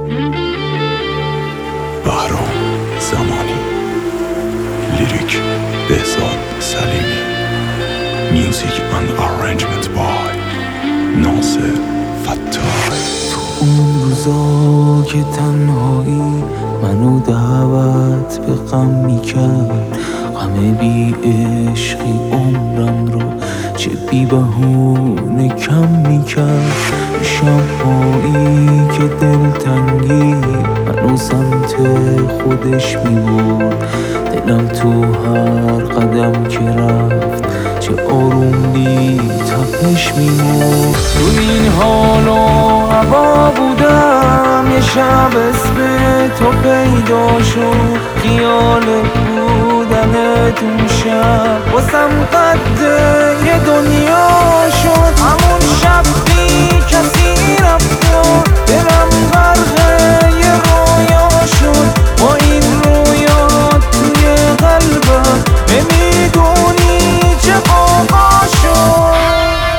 بهرام زمانی، لیریک بهزاد سلیمی، میوزیک اند آرنجمنت بای ناصر فتاحی. تو اون روزا که تنهایی منو دعوت به غم میکرد، غم بی عشقی عمرم رو چه بی بهونه کم میکرد. شبهایی که دلتنگی منو سمت خودش میبرد، دلم تو هر قدم که رفت چه آروم بی تپش میمرد. تو این حال و هوا بودم، یه شب اسم تو پیدا شد، خیال بودنتون شب واسم قد یه دنیا شد. همون شب بی کسی رفت و دلم غرق یه رویا شد. با این رویا توی قلبم نمیدونی چه موقع شد.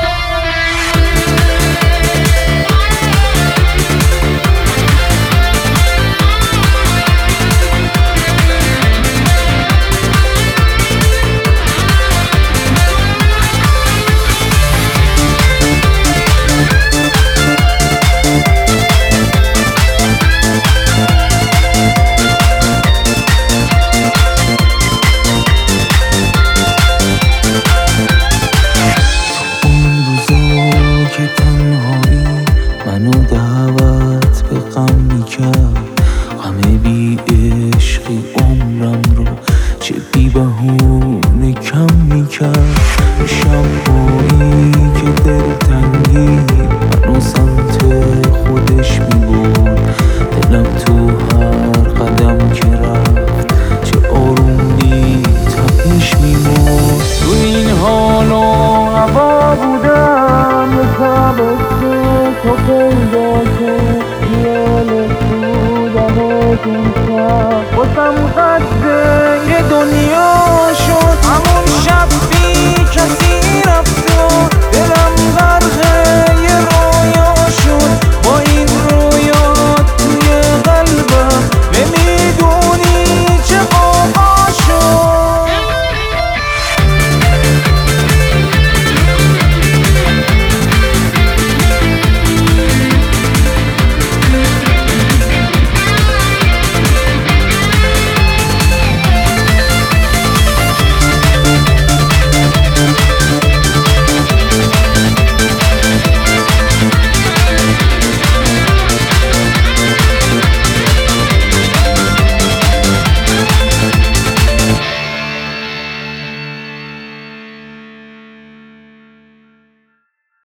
منو دعوت به غم میکرد، غم بی عشقی عمرم رو چه بی بهونه کم میکرد. شبهایی که دلتنگی منو سمت خودش میبرد، دلم تو هر قدم که رفت چه آروم بی تپش میمرد. تو این حال و هوا بودم، یه شب تو پیدا شد، خیال بودنتون شب واسم قد یه دنیا شد. همون شب بی